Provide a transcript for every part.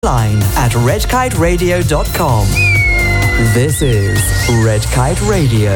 Line at redkiteradio.com. This is Red Kite Radio.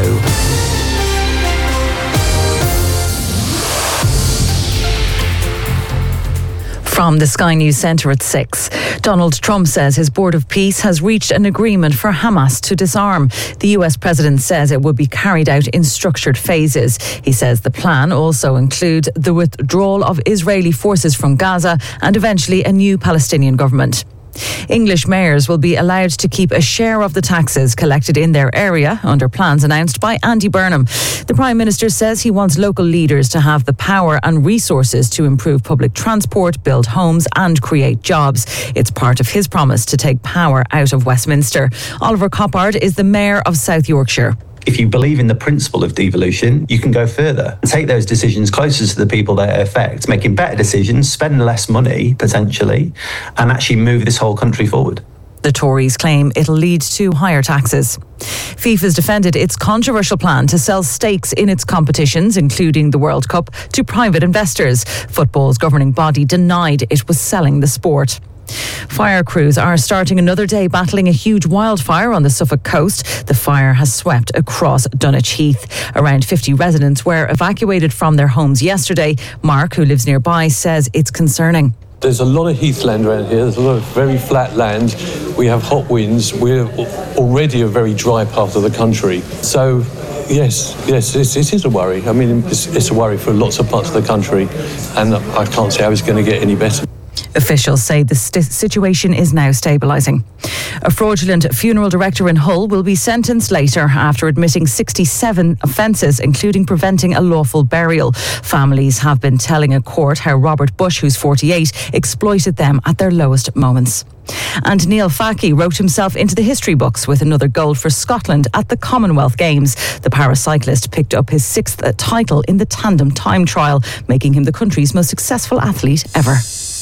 From the Sky News Centre at 6. Donald Trump says his Board of Peace has reached an agreement for Hamas to disarm. The US president says it will be carried out in structured phases. He says the plan also includes the withdrawal of Israeli forces from Gaza and eventually a new Palestinian government. English mayors will be allowed to keep a share of the taxes collected in their area under plans announced by Andy Burnham. The Prime Minister says he wants local leaders to have the power and resources to improve public transport, build homes and create jobs. It's part of his promise to take power out of Westminster. Oliver Coppard is the Mayor of South Yorkshire. If you believe in the principle of devolution, you can go further and take those decisions closer to the people that it affects, making better decisions, spend less money, potentially, and actually move this whole country forward. The Tories claim it'll lead to higher taxes. FIFA's defended its controversial plan to sell stakes in its competitions, including the World Cup, to private investors. Football's governing body denied it was selling the sport. Fire crews are starting another day battling a huge wildfire on the Suffolk coast. The fire has swept across Dunwich Heath. Around 50 residents were evacuated from their homes yesterday. Mark, who lives nearby, says it's concerning. There's a lot of heathland around here. There's a lot of very flat land. We have hot winds. We're already a very dry part of the country. So, yes, it is a worry. I mean, it's a worry for lots of parts of the country, and I can't say how it's going to get any better. Officials say the situation is now stabilising. A fraudulent funeral director in Hull will be sentenced later after admitting 67 offences, including preventing a lawful burial. Families have been telling a court how Robert Bush, who's 48, exploited them at their lowest moments. And Neil Faki wrote himself into the history books with another gold for Scotland at the Commonwealth Games. The paracyclist picked up his 6th title in the tandem time trial, making him the country's most successful athlete ever.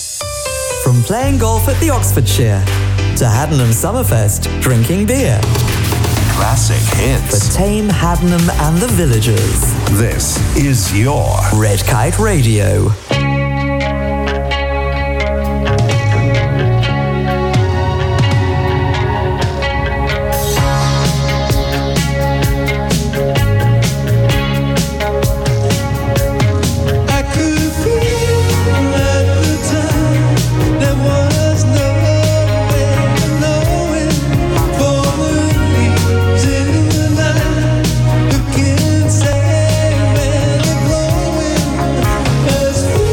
From playing golf at the Oxfordshire to Haddenham Summerfest, drinking beer. Classic hits. For tame Haddenham and the villagers. This is your Red Kite Radio. Looking sad and glowing as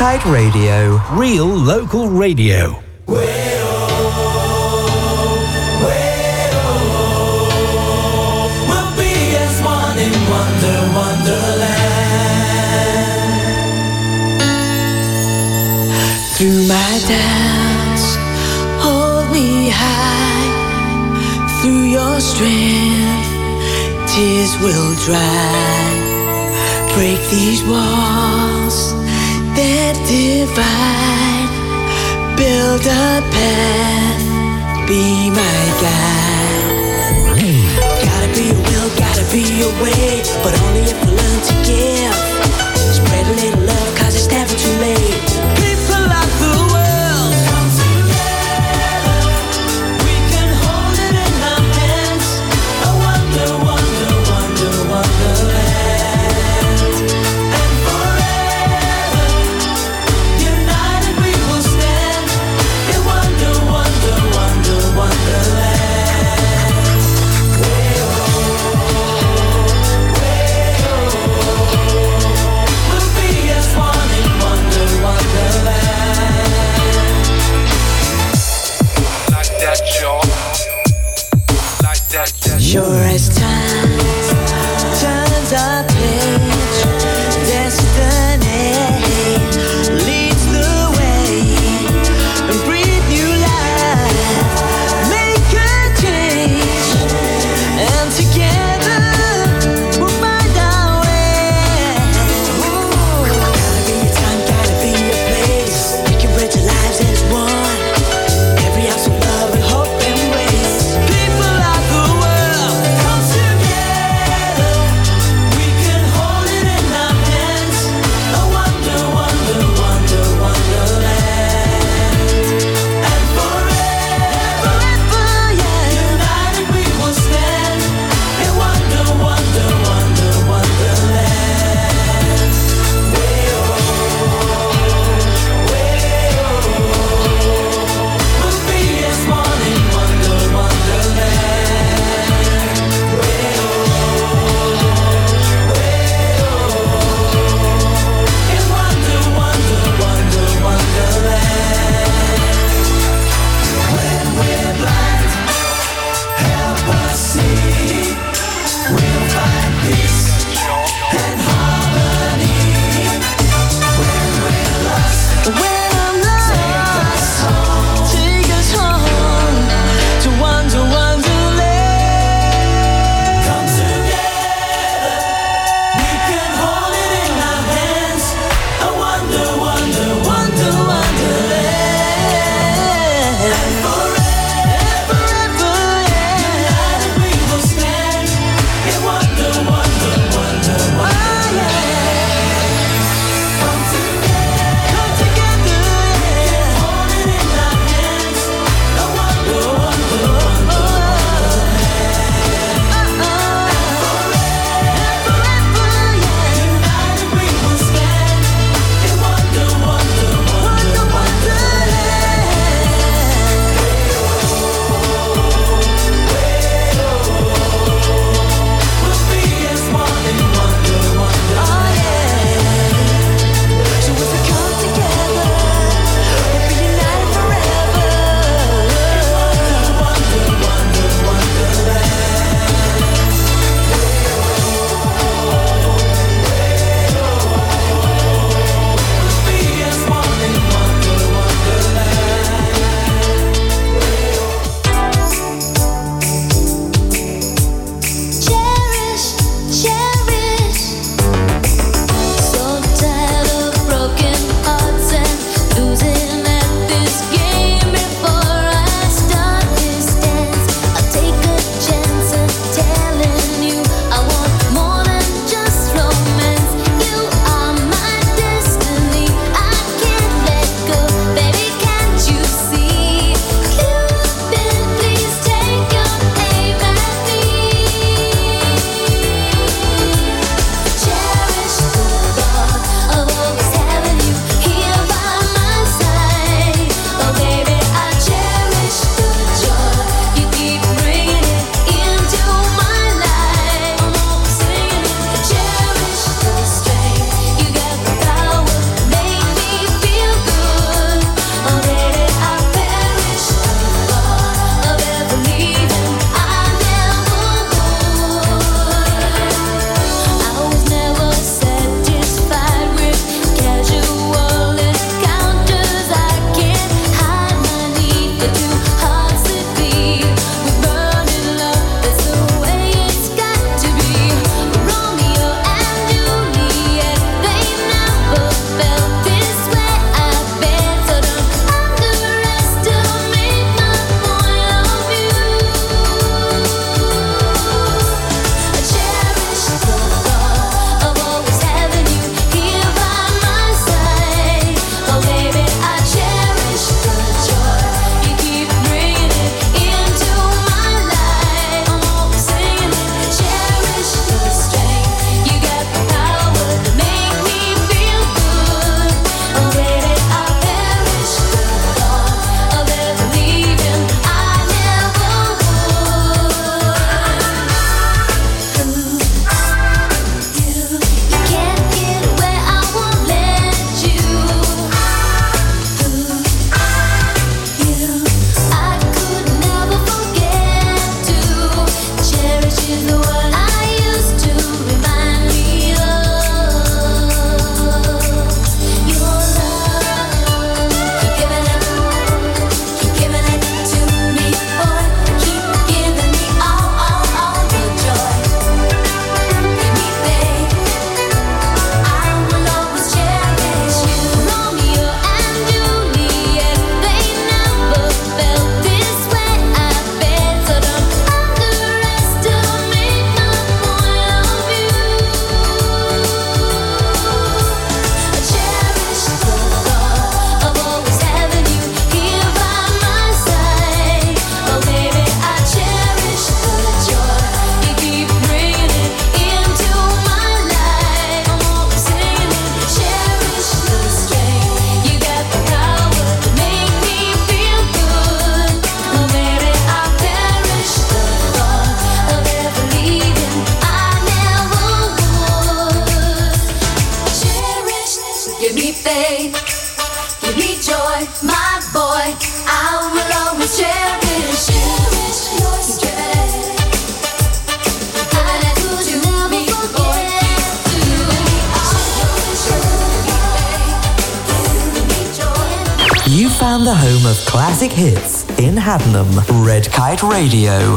Kite Radio. Real local radio. Through my doubts, hold me high. Through your strength, tears will dry. Break these walls that divide. Build a path, be my guide. Gotta be a will, gotta be a way, but only if we learn to give. Spread a little love, cause it's never too late. People of the world, come together. We can hold it in our hands. A wonder, wonder, wonder, wonderland. And forever, united we will stand. A wonder, wonder, wonder, wonderland. We'll be as one in wonder, wonderland. Like that, y'all. Like that, Sure as time turns our page, destiny leads the way, and breathe new life, make a change, and together we'll find our way. Gotta be a time, gotta be a place, we can bridge our lives as one. Every ounce of love and hope and grace. People of the world, come together. and the home of classic hits in Haddenham. Red Kite Radio.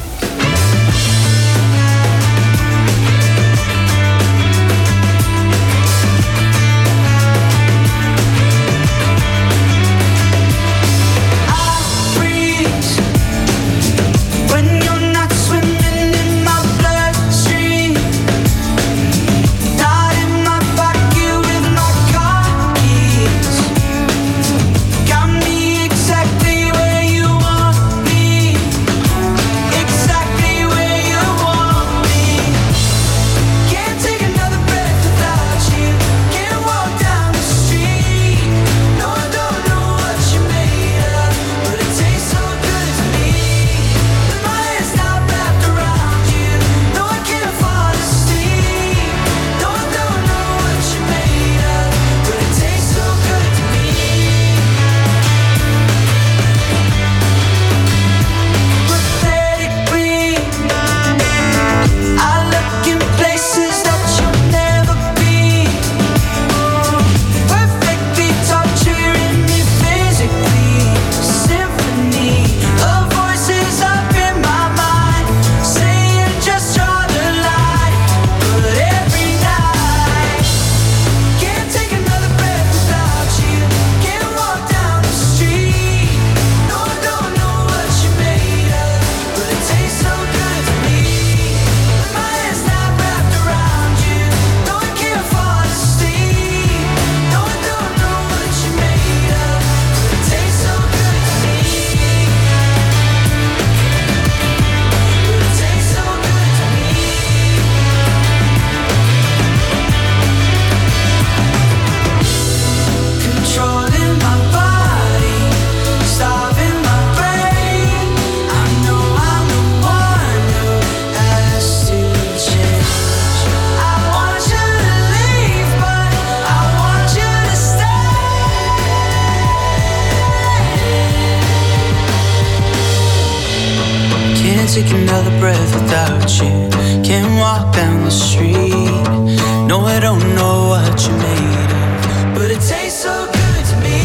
Take another breath without you. Can't walk down the street. No, I don't know what you made of, but it tastes so good to me.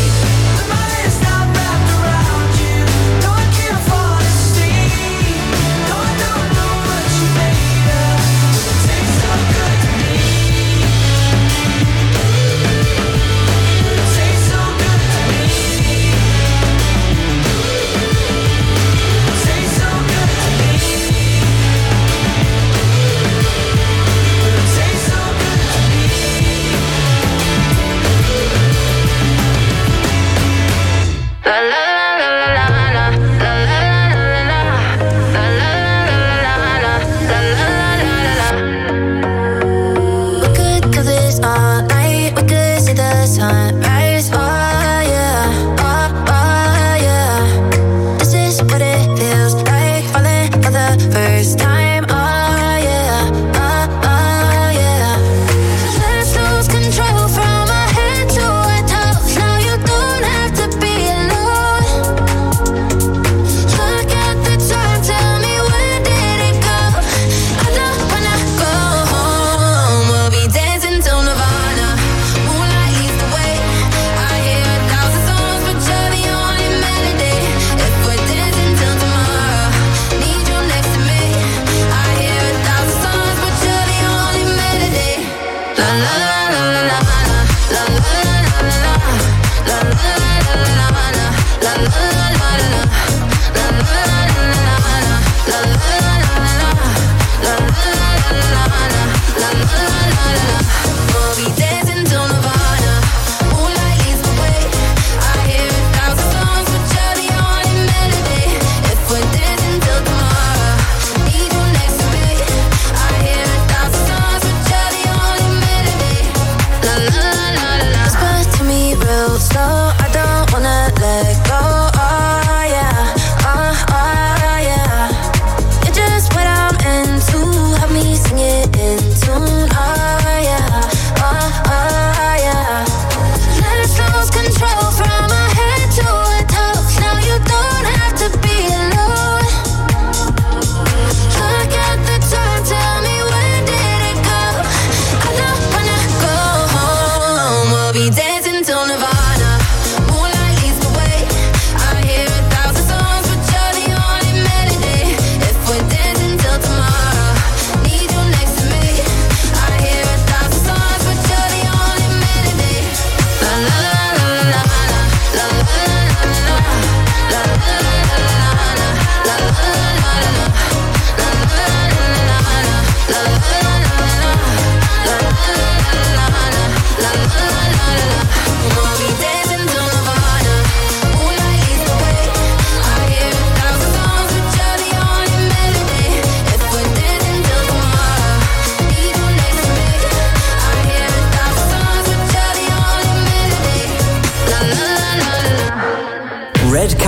But my head's not wrapped around you. No, I can't fall asleep. No, I don't know what you made of, but it tastes so good to me. But it tastes so good to me. It tastes so good to me. But it tastes so good to me.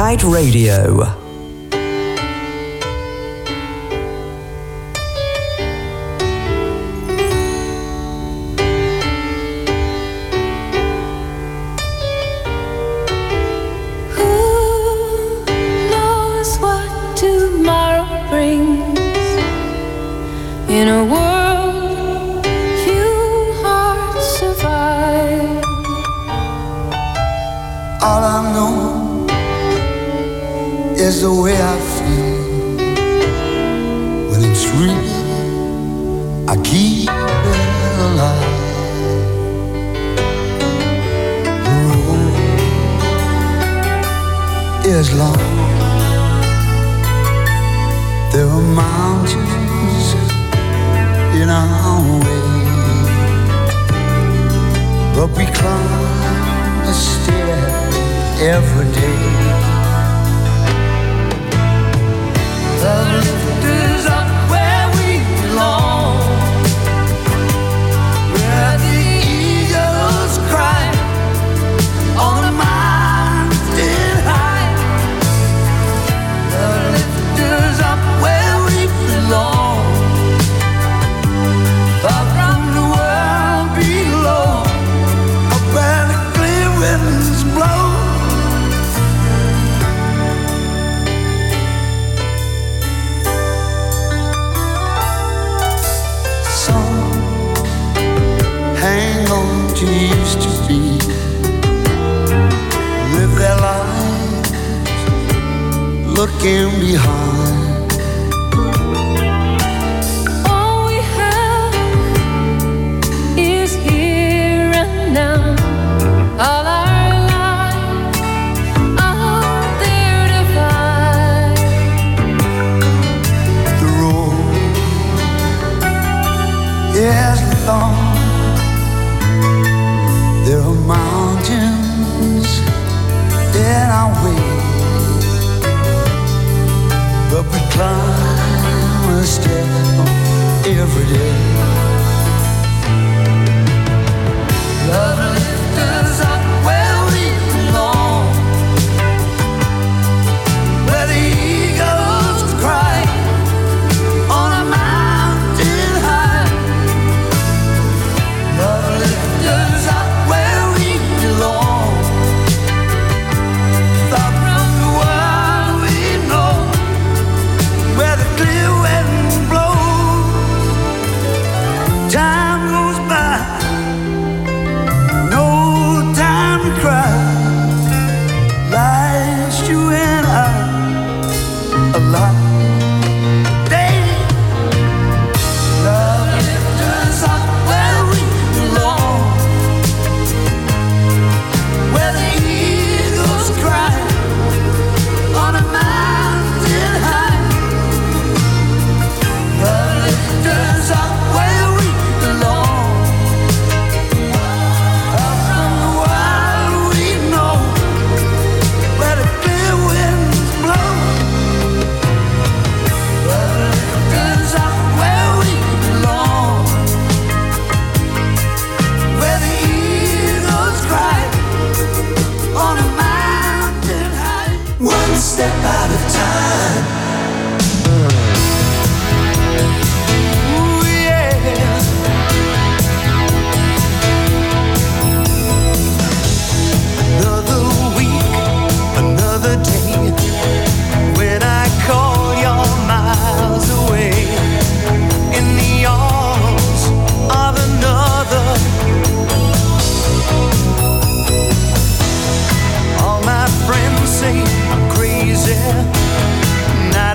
Night Radio. In a world few hearts survive. All I know is the way I feel. When it's real, I keep it alive. The road is long. There are mountains in our way, but we climb a stair every day. The lift is up where we belong, where the eagles cry on a mountain high. The lift is up where we belong, far from the world below, up where the clear winds blow. Some hang on to used to be, live their lives looking behind. All our lives out there to find. The road is long. There are mountains in our way, but we climb a step every day. Love lifts us up where we belong, where the eagles cry on a mountain high. Love lifts us up where we belong, far from the world we know, where the clear wind blows. Time goes by, cry, life's you and I alive. Day, love lifts us up where we belong, where the eagles cry on a mountain high. Love lifts us up where we belong. Step out of time. Ooh, yeah. Another week, another day, when I call you're miles away, in the arms of another. All my friends say I'm crazy, and I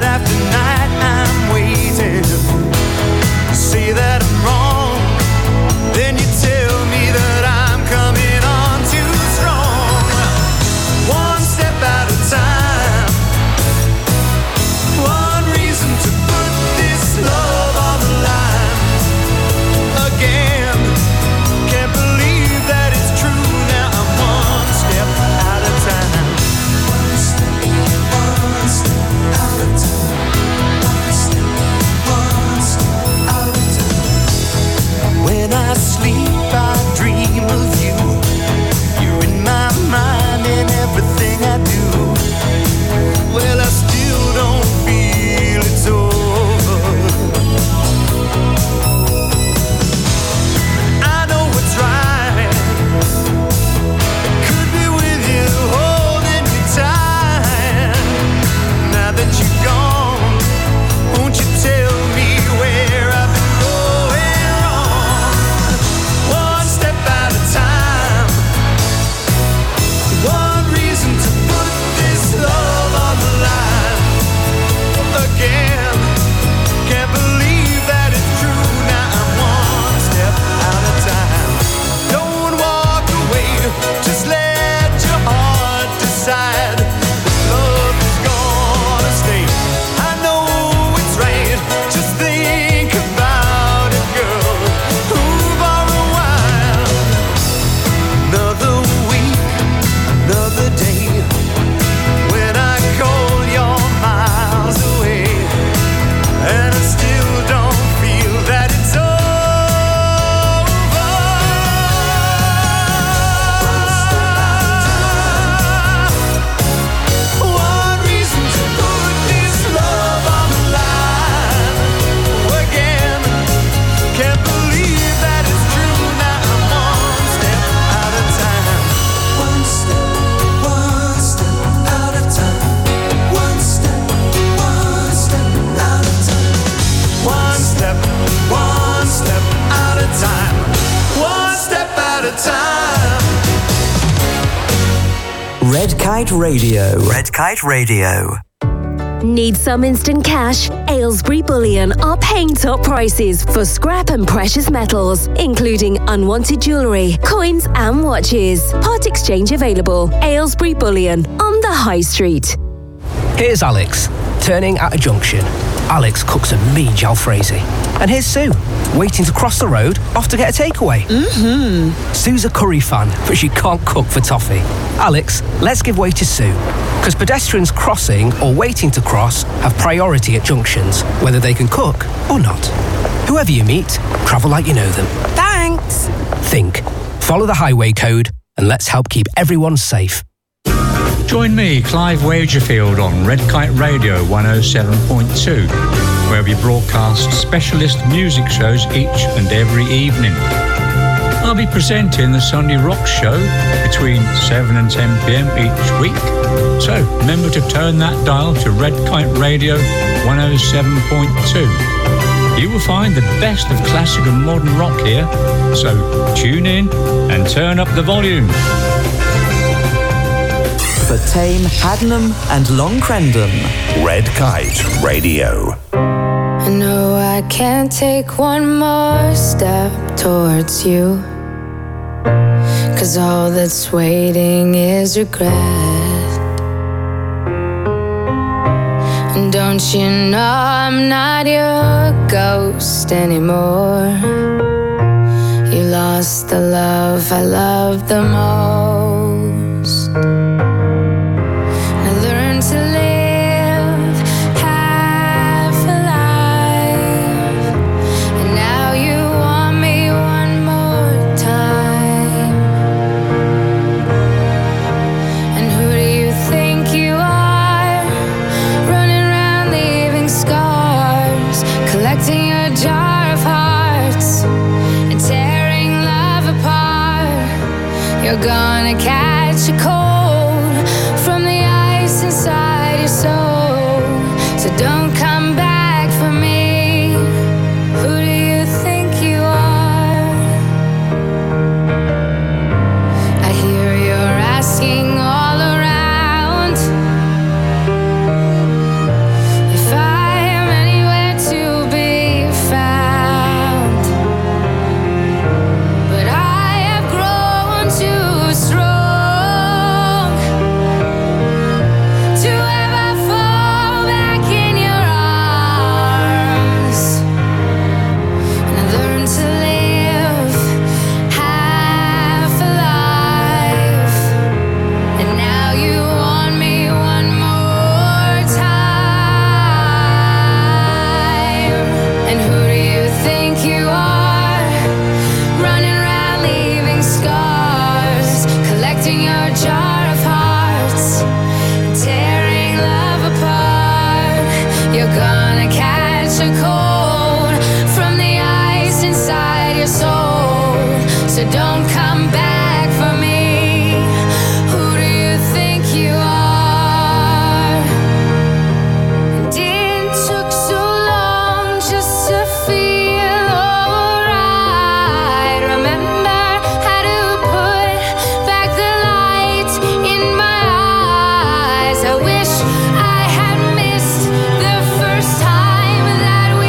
Kite Radio. Red Kite Radio. Need some instant cash? Aylesbury Bullion are paying top prices for scrap and precious metals, including unwanted jewellery, coins and watches. Part exchange available. Aylesbury Bullion on the High Street. Here's Alex, turning at a junction. Alex cooks a mean jalfrezi. And here's Sue, waiting to cross the road, off to get a takeaway. Sue's a curry fan, but she can't cook for toffee. Alex, let's give way to Sue. Because pedestrians crossing or waiting to cross have priority at junctions, whether they can cook or not. Whoever you meet, travel like you know them. Thanks. Think, follow the highway code, and let's help keep everyone safe. Join me, Clive Wagerfield, on Red Kite Radio 107.2, where we broadcast specialist music shows each and every evening. I'll be presenting the Sunday Rock Show between 7 and 10 p.m. each week. So remember to turn that dial to Red Kite Radio 107.2. You will find the best of classic and modern rock here. So tune in and turn up the volume. For Tame, Haddenham and Long Crendon. Red Kite Radio. I know I can't take one more step towards you, 'cause all that's waiting is regret. And don't you know I'm not your ghost anymore? You lost the love I loved the most. To live half alive, and now you want me one more time. And who do you think you are, running around leaving scars, collecting a jar of hearts and tearing love apart? You're gonna catch a cold from the ice inside your soul, so don't come back for me. Who do you think you are? I hear you're asking all around if I am anywhere to be found, but I have grown too strong to ever fall back in your arms. And I learned to live half alive, and now you want me one more time. And who do you think you are, running around leaving scars, collecting your jar of hearts, tearing love apart? You're gonna catch a cold from the ice inside your soul, so don't come back for me. Who do you think you are? And it took so long just to feel alright. Remember how to put back the light in my eyes. I wish I had missed the first time that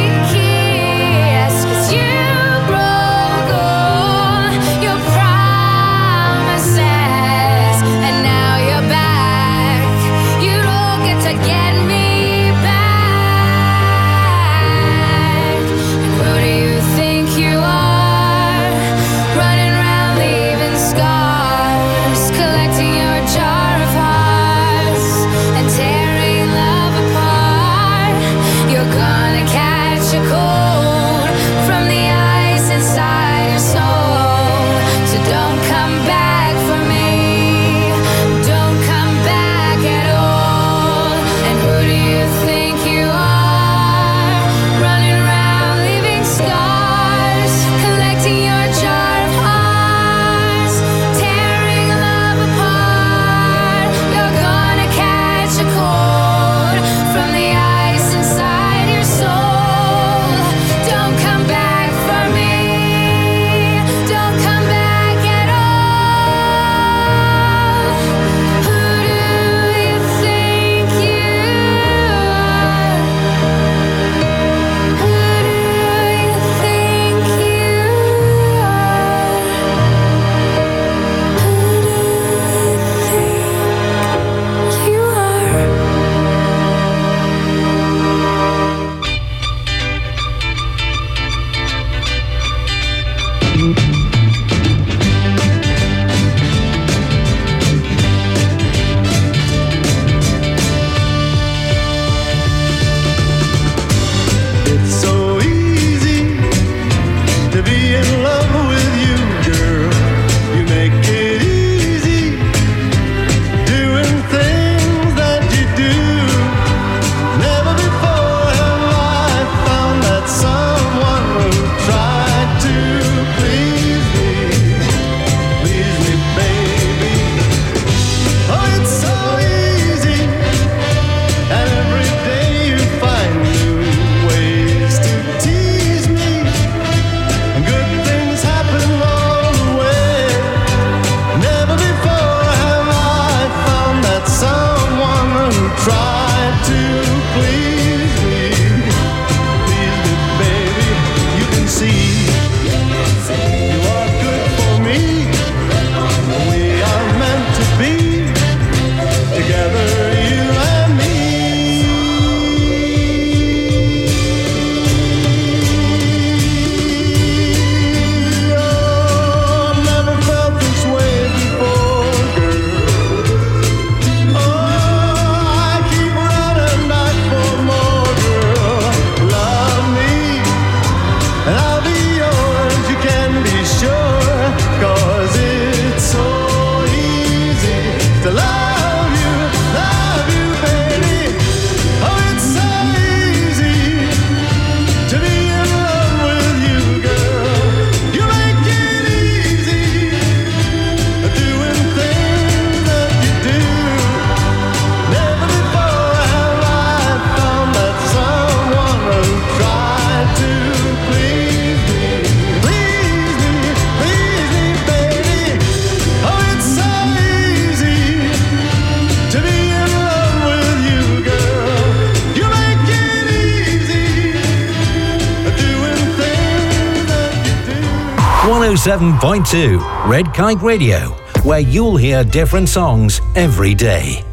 107.2 Red Kite Radio, where you'll hear different songs every day.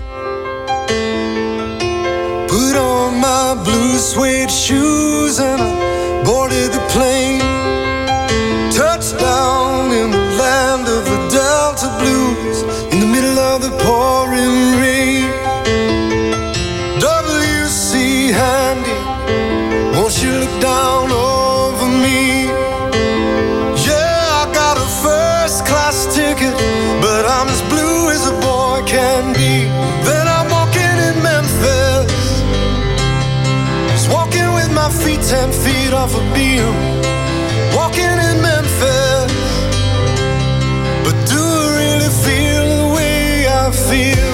Put on my blue suede shoes and I boarded the plane. Touchdown in the land of the Delta Blues, in the middle of the pouring rain. W.C. Handy, won't you look down over me? Yeah, I got a first class ticket, but I'm as blue as a boy can be. Then I'm walking in Memphis, just walking with my feet 10 feet off a beam. Walking in Memphis, but do I really feel the way I feel?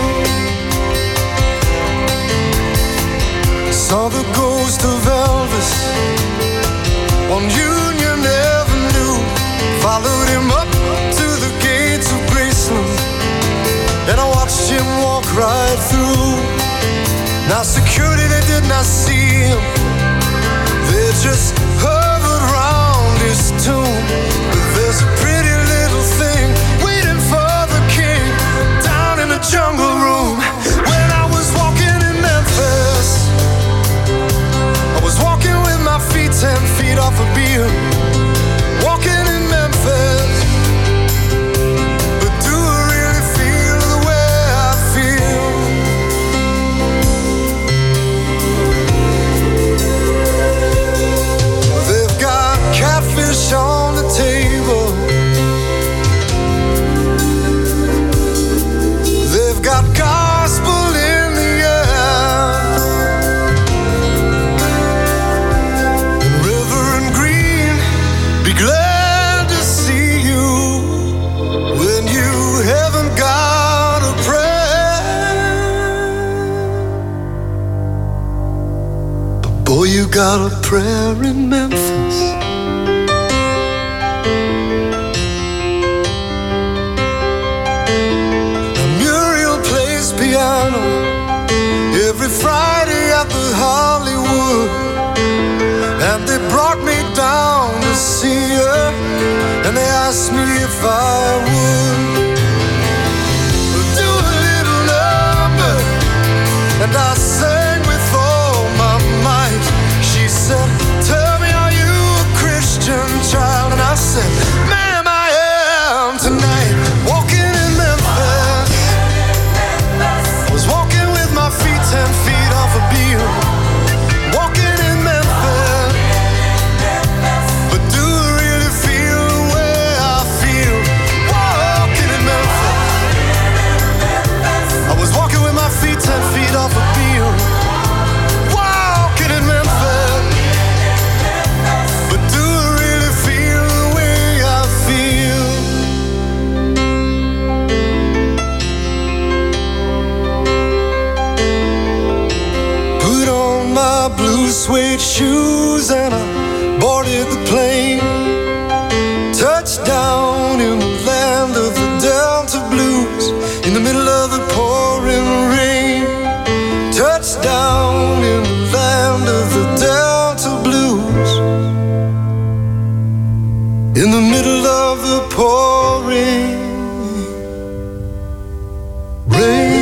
Saw the ghost of Elvis on Union Avenue, followed him up to the gates of Graceland, and I watched him walk right through. Now security, they did not see him, they just hovered around his tomb. But there's a pretty little thing waiting for the king down in the jungle room. When I was walking in Memphis, I was walking with my feet 10 feet off a beam. Walking in Memphis, but do I really feel the way I feel? They've got catfish on the table, they've got gospel in the air, and Reverend Green, be glad to see you when you haven't got a prayer. But boy, you got a prayer in Memphis. Muriel plays piano every Friday at the Hollywood, and they brought me down to see her, and they asked me if I would do a little number, and I sang with all my might. She said, tell me, are you a Christian child? And I said, ma'am, I am tonight. Walking in Memphis, I was walking with my feet 10 feet off a beam. Walking in Memphis, but do I really feel the way I feel? Walking in Memphis, I was walking with my feet 10 feet off a beam. Walking in Memphis, but do I really feel the way I feel? Put on my blue suede shoes and I boarded the plane. Touchdown in the land of the Delta Blues, in the middle of the pouring rain. Touchdown in the land of the Delta Blues, in the middle of the pouring rain.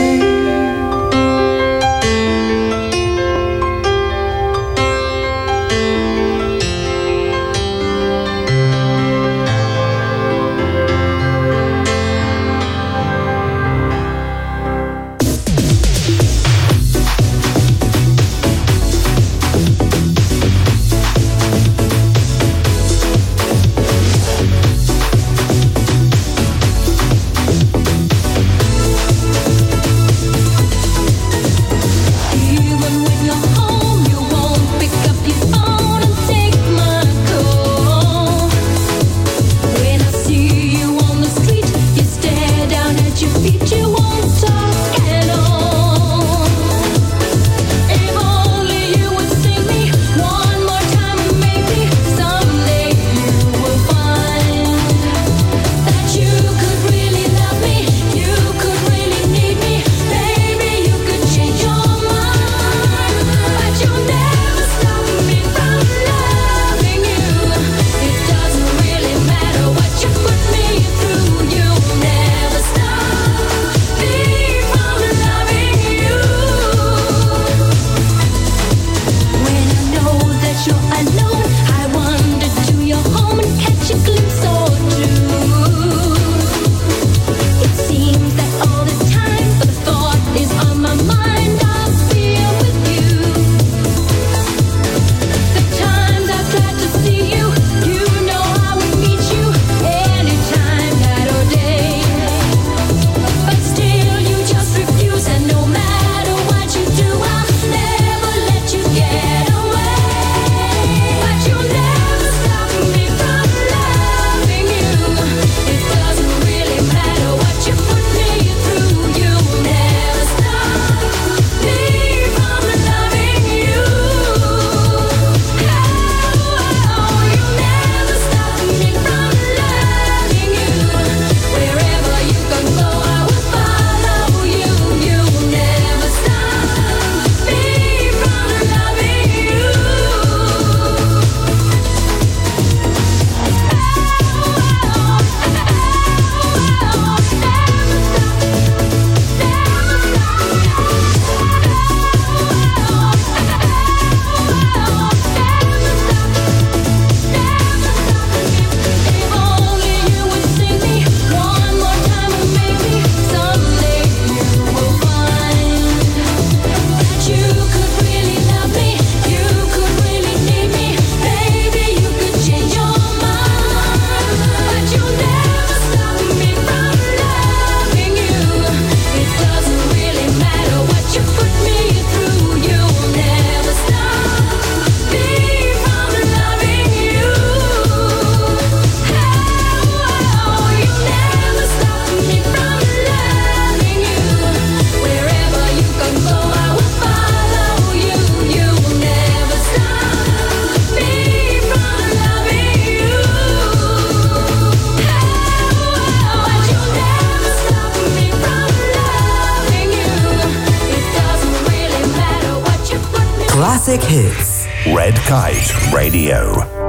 Classic hits. Red Kite Radio.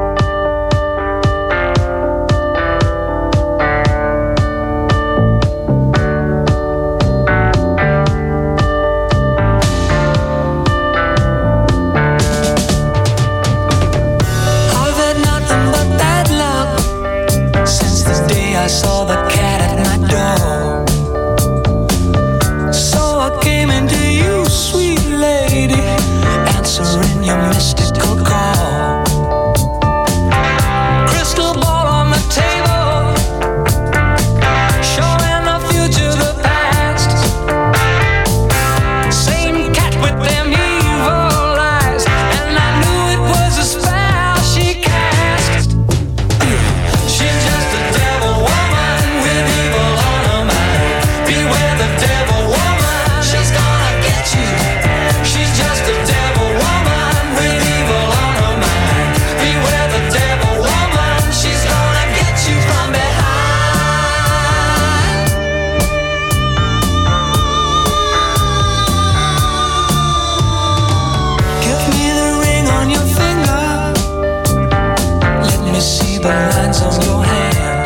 I saw the cat at my door. So I came into you, sweet lady, answering your mystical call. Crystal ball on the table, showing the future, the past. Same cat with them evil eyes, and I knew it was a spell she cast. She's just a devil woman with evil on her mind. Beware the devil woman, she's gonna get you. She's just a devil woman with evil on her mind. Beware the devil woman, she's gonna get you from behind. Give me the ring on your finger. Let me see the lines on your hand.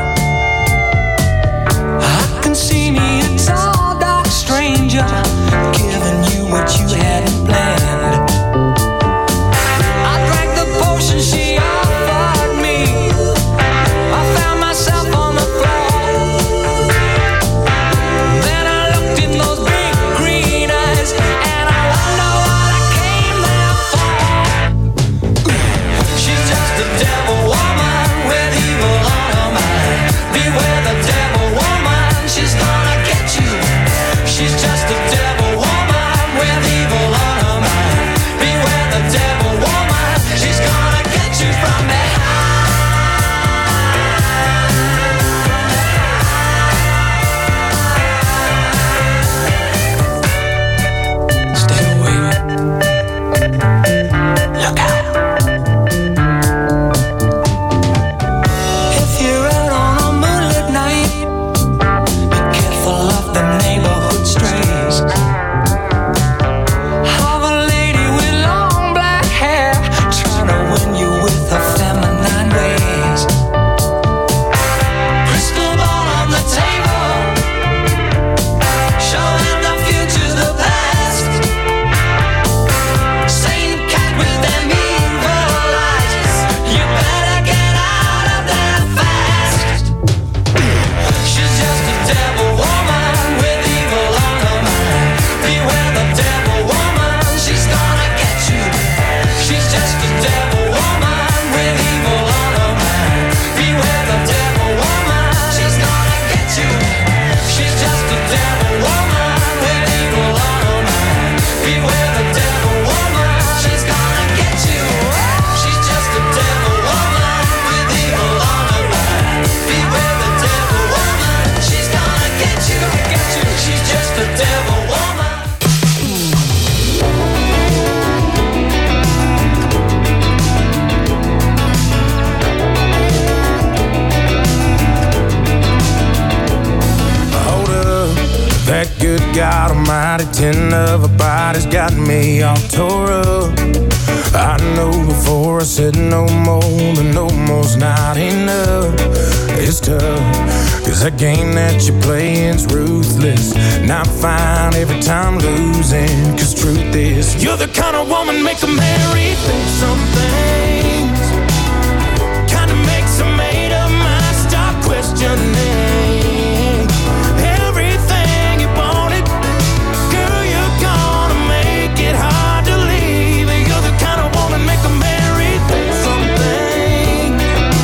I can see me a tall, dark stranger, giving you what you hadn't planned. I drank the potion she offered me. I found myself on the floor. Then I looked in those big green eyes, and I wonder what I came there for. She's just a devil woman with evil on her mind. Beware the devil woman, she's gonna get you. She's just a devil woman with evil on her mind. Beware the devil woman, she's gonna get you from behind. Stay away. Look out. If you're out on a moonlit night, be careful of the neighborhood strays. Have a lady with long black hair trying to win you with her feminine ways. Crystal ball on the table, showing the future, the past. Same cat with them evil eyes. You better get out of there fast. She's just a devil woman with evil on her mind. Beware the devil woman, she's gonna get you. She's just a devil woman with evil on her mind. Beware the devil woman, she's gonna get you. She's just a devil woman with evil on her mind. Beware the devil woman, she's gonna get you. She's just a devil woman with evil on her mind. Beware the devil woman, she's gonna get you. She's just a devil woman. Hold up, that good God Almighty, 10 of her body's got me all tore up. I know before I said no more, but no more's not enough. It's tough, cause that game that you're playing's ruthless. Not fine every time losing, cause truth is, you're the kind of woman make a man rethink some things. Kinda makes a made up mind stop questioning everything you wanted. Girl, you're gonna make it hard to leave. You're the kind of woman make a man rethink some things.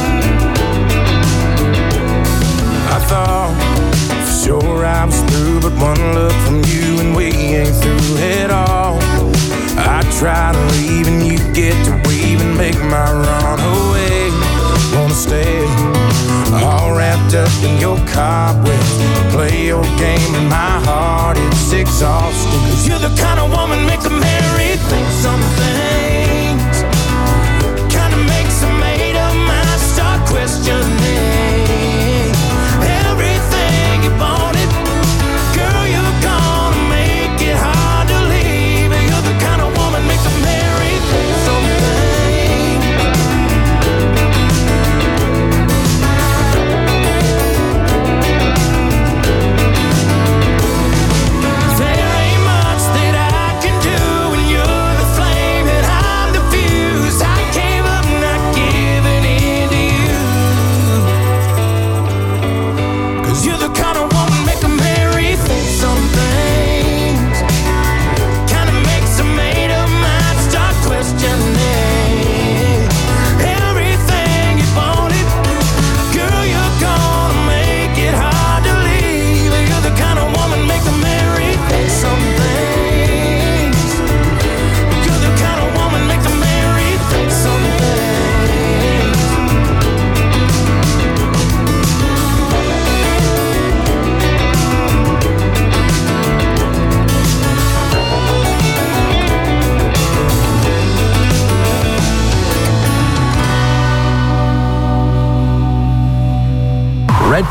I thought for sure I was through, but one look from you and we ain't through at all. I try to leave and you get to weave and make my run away. Wanna stay all wrapped up in your cobwebs, play your game in my heart, it's exhausting. Cause you're the kind of woman make a man rethink some things. Kinda makes a made up mind start questioning everything you wanted. Girl, you're gonna make it hard to leave. You're the kind of woman make a man rethink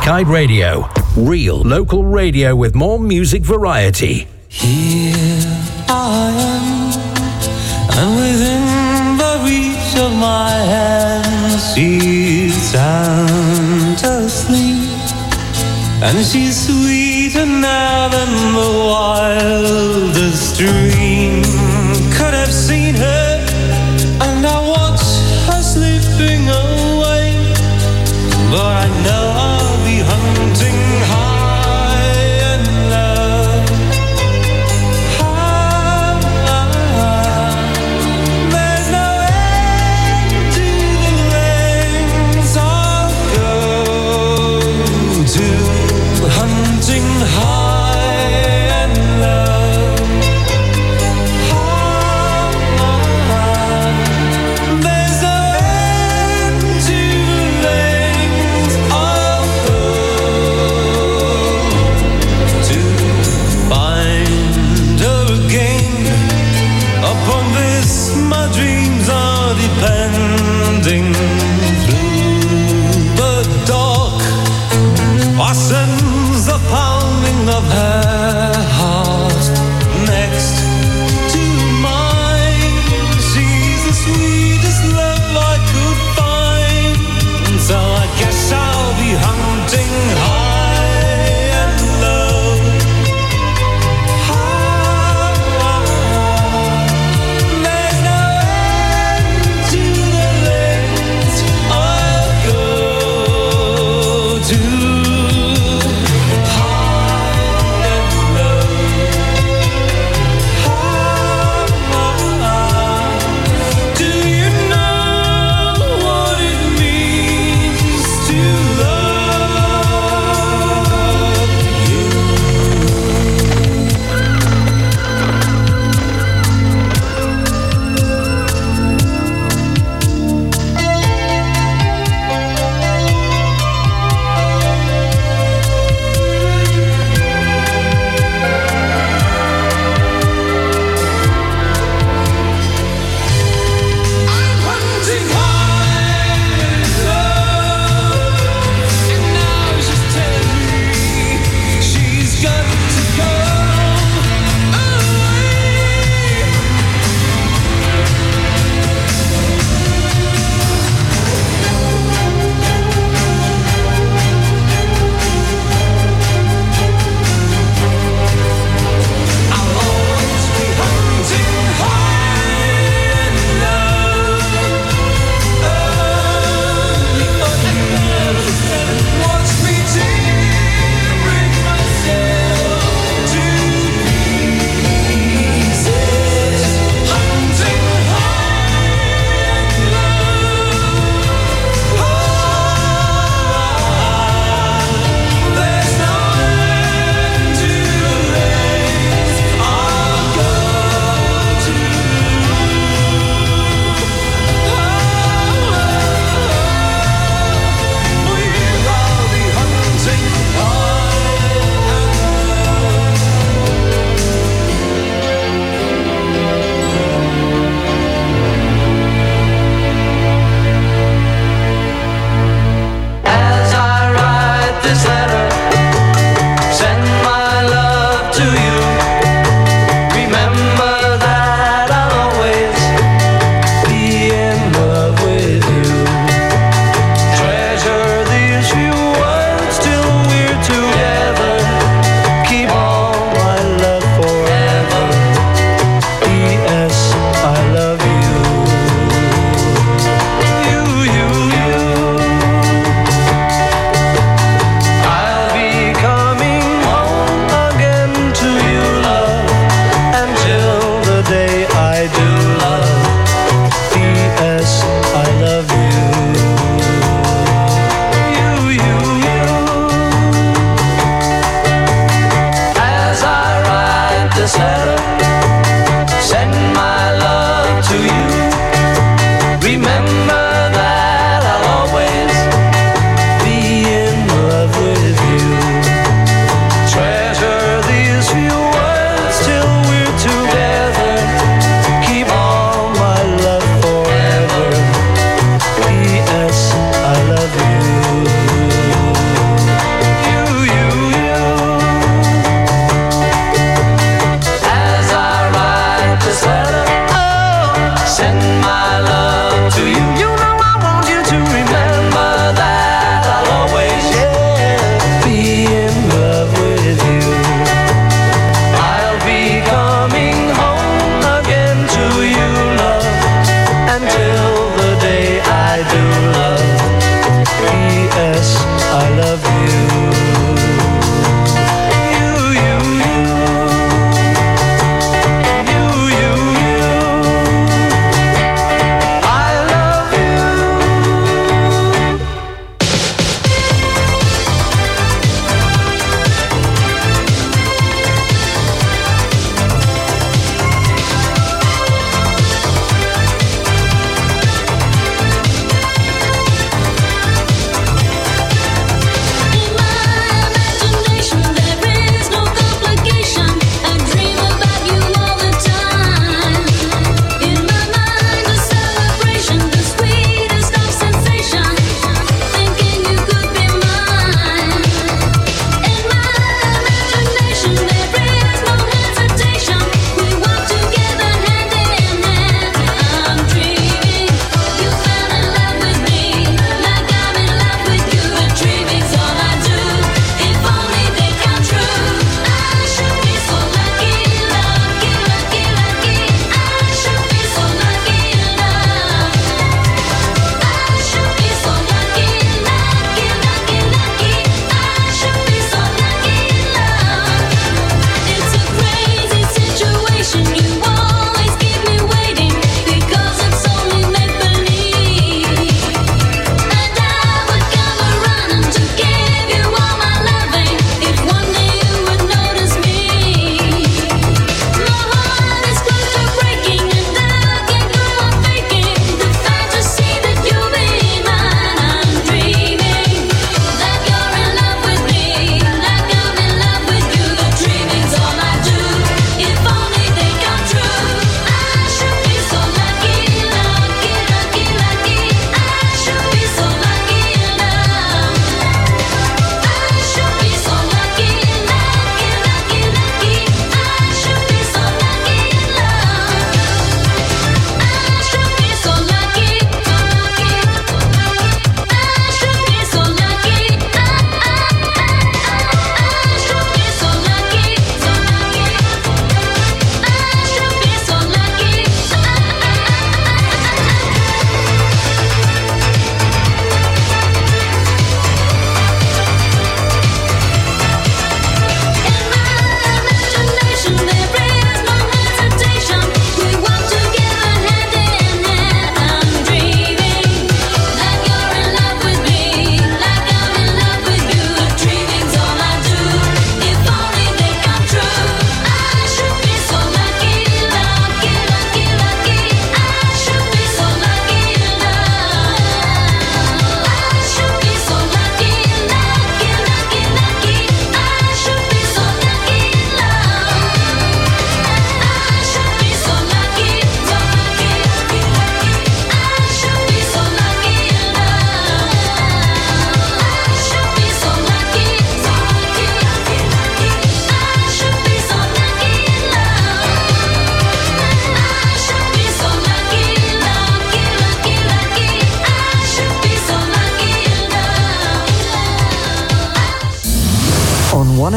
Kite Radio. Real local radio with more music variety. Here I am, and within the reach of my hand, she's sound asleep, and she's sweeter now than the wildest dream could have seen her. And I watch her slipping away, but I know I'll be hunting high and low. There's no end to the lengths I'll go to, hunting high and low.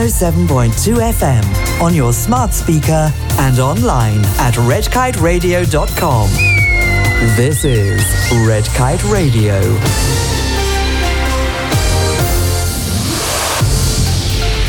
107.2 FM on your smart speaker and online at redkiteradio.com. This is Red Kite Radio.